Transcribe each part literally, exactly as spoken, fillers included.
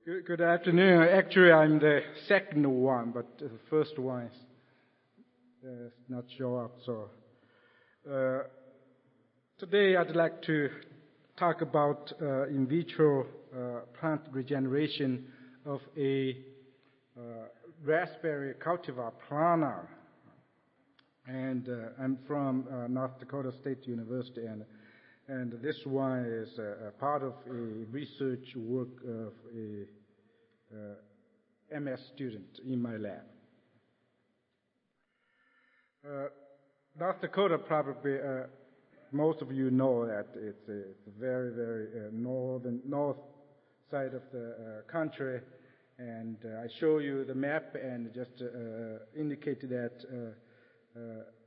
Good, good afternoon. Actually, I'm the second one, but the first one is uh, not show up. So uh, today I'd like to talk about uh, in vitro uh, plant regeneration of a uh, raspberry cultivar Plana. And uh, I'm from uh, North Dakota State University, and and this one is a, a part of a research work of a uh, M S student in my lab. Uh, North Dakota, probably uh, most of you know that it's a, it's a very, very uh, northern north side of the uh, country, and uh, I show you the map and just uh, indicate that uh, uh,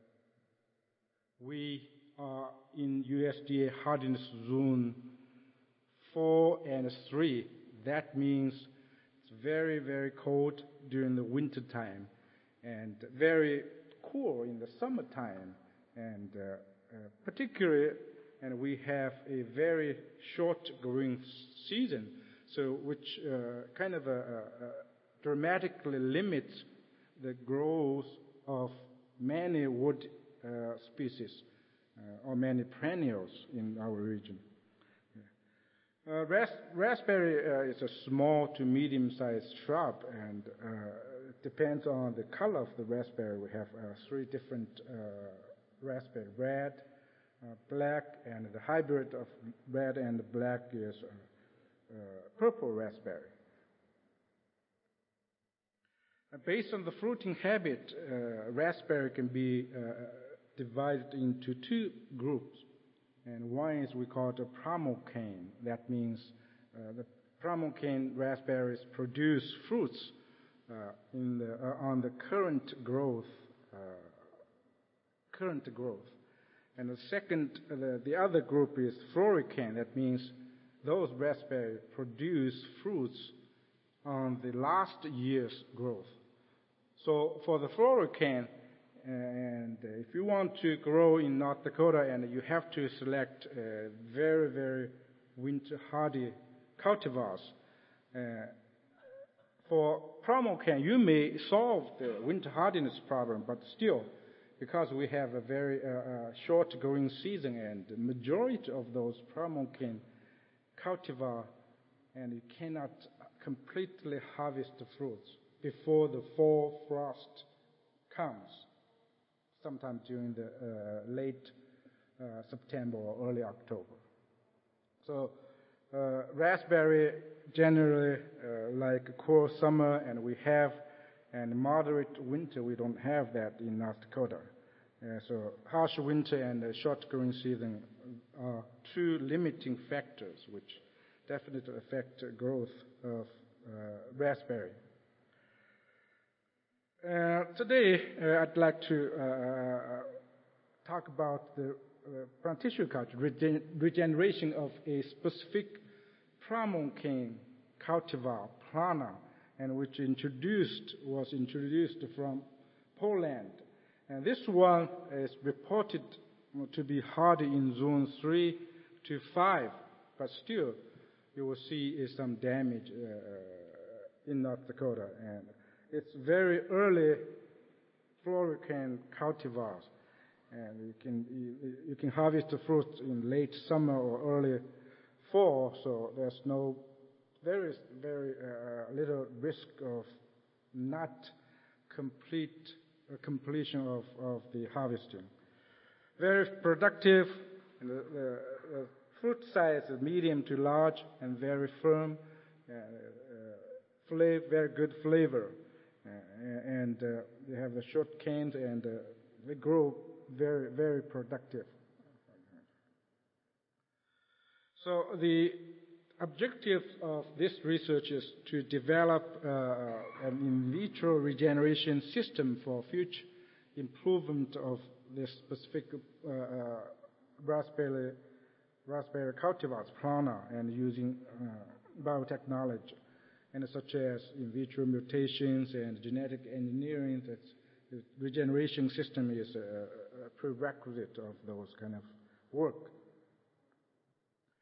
we are in U S D A hardiness zone four and three. That means it's very, very cold during the winter time and very cool in the summertime. And uh, uh, particularly, and we have a very short growing season, so which uh, kind of uh, uh, dramatically limits the growth of many wood uh, species. Uh, or many perennials in our region. Yeah. Uh, ras raspberry uh, is a small to medium-sized shrub, and uh, it depends on the color of the raspberry. We have uh, three different uh, raspberry: red, uh, black, and the hybrid of red and black is uh, uh, purple raspberry. Uh, based on the fruiting habit, uh, raspberry can be uh, divided into two groups, and one is we call it a primocane. That means uh, the primocane raspberries produce fruits uh, in the, uh, on the current growth, uh, current growth. And the second, uh, the, the other group is floricane. That means those raspberries produce fruits on the last year's growth. So for the floricane, and if you want to grow in North Dakota, and you have to select uh, very, very winter-hardy cultivars. Uh, for primocane, you may solve the winter hardiness problem, but still, because we have a very uh, uh, short growing season, and the majority of those primocane cultivar, and you cannot completely harvest the fruits before the fall frost comes, sometime during the uh, late uh, September or early October. So uh, raspberry generally uh, like a cool summer, and we have, and moderate winter, we don't have that in North Dakota. Uh, so harsh winter and a short growing season are two limiting factors which definitely affect the growth of uh, raspberry. Uh, today, uh, I'd like to uh, talk about the uh, plant tissue culture, regen regeneration of a specific primocane cultivar, Plana, and which introduced was introduced from Poland. And this one is reported to be hardy in zone three to five, but still, you will see is some damage uh, in North Dakota. And it's very early floricane cultivars, and you can you, you can harvest the fruit in late summer or early fall. So there's no very very uh, little risk of not complete uh, completion of, of the harvesting. Very productive, and the, the, the fruit size is medium to large and very firm, uh, uh, flavor, very good flavor. Uh, and uh, they have the short canes, and uh, they grow very, very productive. So the objective of this research is to develop uh, an in vitro regeneration system for future improvement of this specific uh, uh, raspberry, raspberry cultivars, Plana, and using uh, biotechnology, and such as in vitro mutations and genetic engineering. That the regeneration system is a, a prerequisite of those kind of work.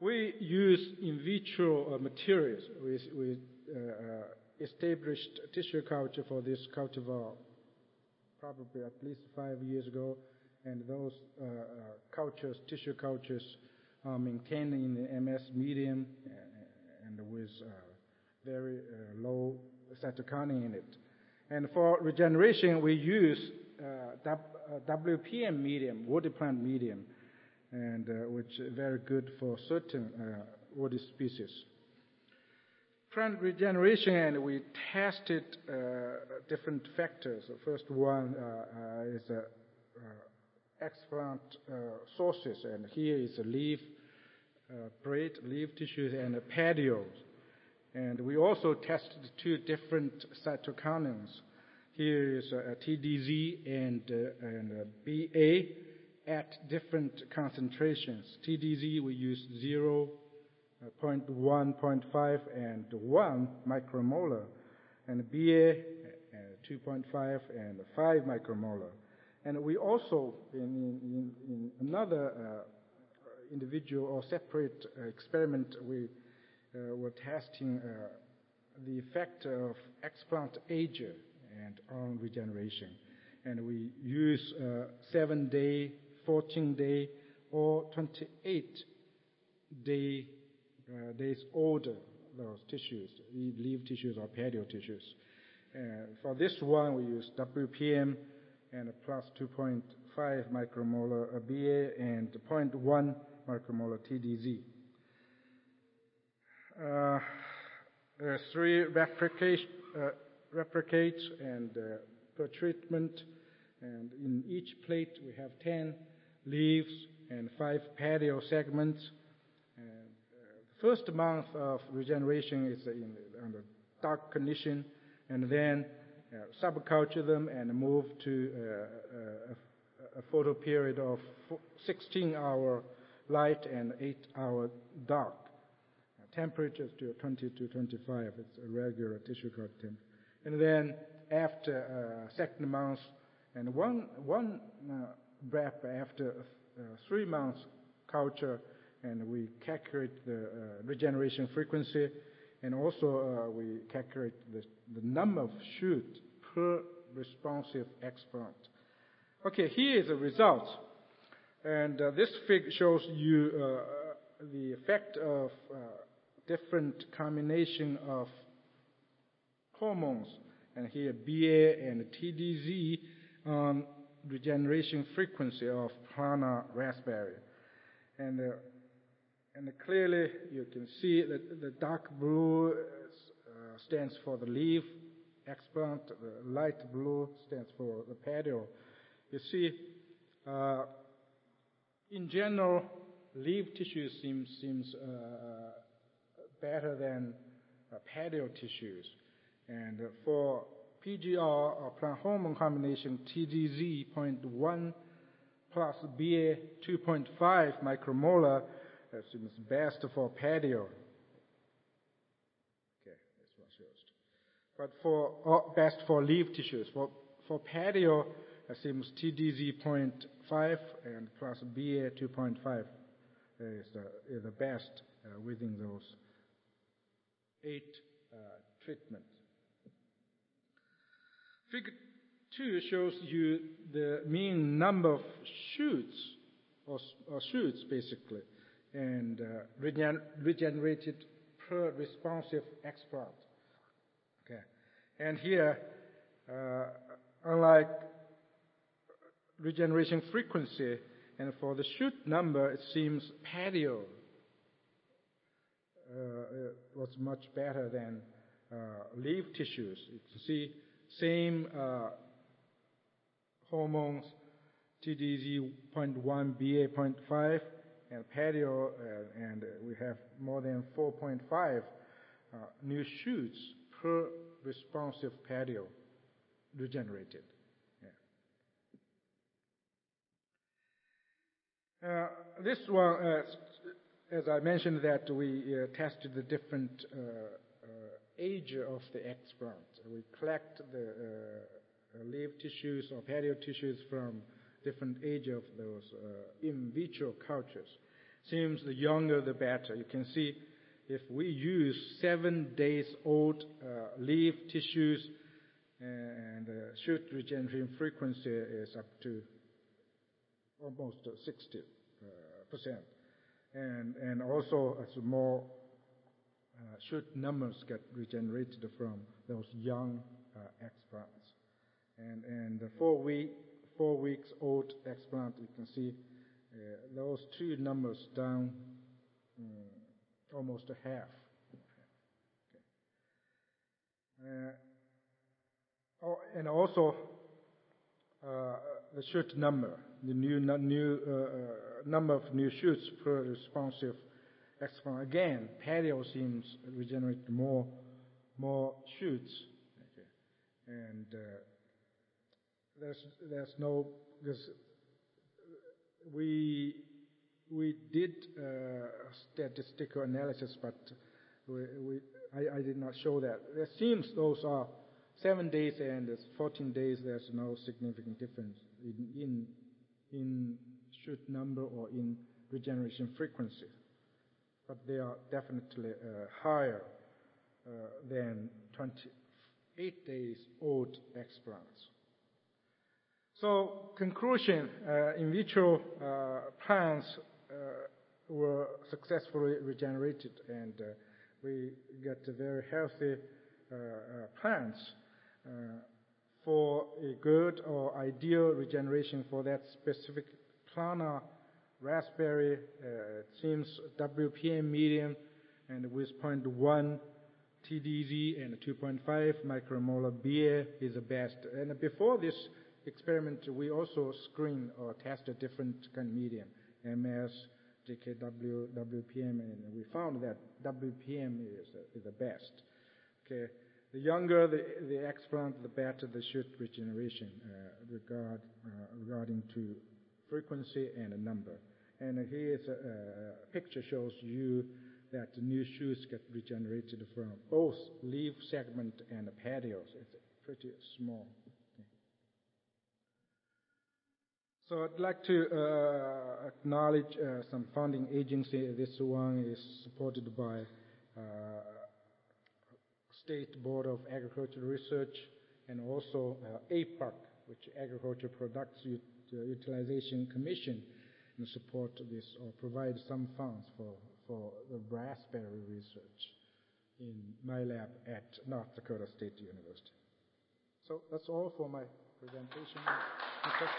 We use in vitro uh, materials. We, we uh, uh, established tissue culture for this cultivar probably at least five years ago, and those uh, uh, cultures, tissue cultures, are maintained in the M S medium and with uh, very uh, low cytokinin in it. And for regeneration, we use uh, W P M medium, woody plant medium, and uh, which is very good for certain uh, woody species. Plant regeneration, and we tested uh, different factors. The first one uh, uh, is uh, uh, explant uh, sources, and here is a leaf, uh, braid, leaf tissues, and pedioles. And we also tested two different cytokinins. Here is a, a T D Z and, uh, and a B A at different concentrations. T D Z we use zero, uh, zero point one, zero point five, and one micromolar, and B A uh, two point five and five micromolar. And we also, in, in, in another uh, individual or separate uh, experiment, we uh, were testing uh, the effect of explant age and on regeneration. And we use uh, seven day, fourteen day, or twenty-eight day, uh, days older, those tissues, leaf tissues or pedial tissues. Uh, for this one, we use W P M and a plus two point five micromolar B A and zero point one micromolar T D Z. Uh, there are three replicate, uh, replicates and uh, per treatment, and in each plate we have ten leaves and five pedial segments. And, uh, the first month of regeneration is in under dark condition, and then uh, subculture them and move to uh, a, a photo period of sixteen hour light and eight hour dark. Temperatures to twenty to twenty-five, it's a regular tissue culture temperature. And then after uh, second month and one, one uh, breath after uh, three months culture, and we calculate the uh, regeneration frequency, and also uh, we calculate the, the number of shoots per responsive explant. Okay, here is the result. And uh, this figure shows you uh, the effect of uh, different combination of hormones, and here B A and T D Z on regeneration frequency of Prana raspberry. And, uh, and clearly you can see that the dark blue uh, stands for the leaf explant, the light blue stands for the pedial. You see, uh, in general, leaf tissue seems, seems uh, better than uh, pedial tissues. And uh, for P G R or plant hormone combination, T D Z zero point one plus B A two point five micromolar uh, seems best for pedial. Okay, that's what shows. But for uh, best for leaf tissues. For for pedial, it seems T D Z zero point five and plus B A two point five is the, is the best uh, within those eight uh, treatments. Figure two shows you the mean number of shoots, or, or shoots basically, and uh, regen regenerated per responsive explant. Okay, and here, uh, unlike regeneration frequency, and for the shoot number, it seems pedial uh, was much better than uh, leaf tissues. You can see same uh, hormones, T D Z zero point one, B A zero point five, and pedial, uh, and we have more than four point five uh, new shoots per responsive pedial regenerated. Yeah. Uh, this one, uh, as I mentioned, that we uh, tested the different uh, uh, age of the explant. We collect the uh, leaf tissues or pedial tissues from different age of those uh, in vitro cultures. seems the younger the better. You can see if we use seven days old uh, leaf tissues, and the shoot regeneration frequency is up to almost sixty percent. And, and also as more uh, shoot numbers get regenerated from those young uh, explants. And, and the four, week, four weeks old explant, you can see uh, those two numbers down um, almost a half. Okay. Uh, oh, and also uh, the shoot number, the new, new uh, uh, number of new shoots per responsive explant. Again, patio seems regenerate more, more shoots. Okay. And uh, there's, there's no, because we, we did uh, statistical analysis, but we, we, I, I did not show that. It seems those are seven days and fourteen days, there's no significant difference in, in, in shoot number or in regeneration frequency. But they are definitely uh, higher uh, than twenty-eight days old explants. So, conclusion, uh, in vitro uh, plants uh, were successfully regenerated, and uh, we get a very healthy uh, uh, plants. Uh, for a good or ideal regeneration for that specific plantar raspberry, uh, it seems W P M medium and with zero point one T D Z and two point five micromolar B A is the best. And before this experiment, we also screened or tested different kind of medium, M S, J K W, W P M, and we found that W P M is, uh, is the best. Okay. The younger the, the explant, the better the shoot regeneration uh, regard, uh, regarding to frequency and a number. And here's a, a picture shows you that the new shoots get regenerated from both leaf segment and the petioles. It's pretty small. Okay. So I'd like to uh, acknowledge uh, some funding agency. This one is supported by uh, State Board of Agricultural Research, and also uh, A P A C, which Agriculture Products Ut uh, Utilization Commission, and support this or provide some funds for, for the raspberry research in my lab at North Dakota State University. So that's all for my presentation.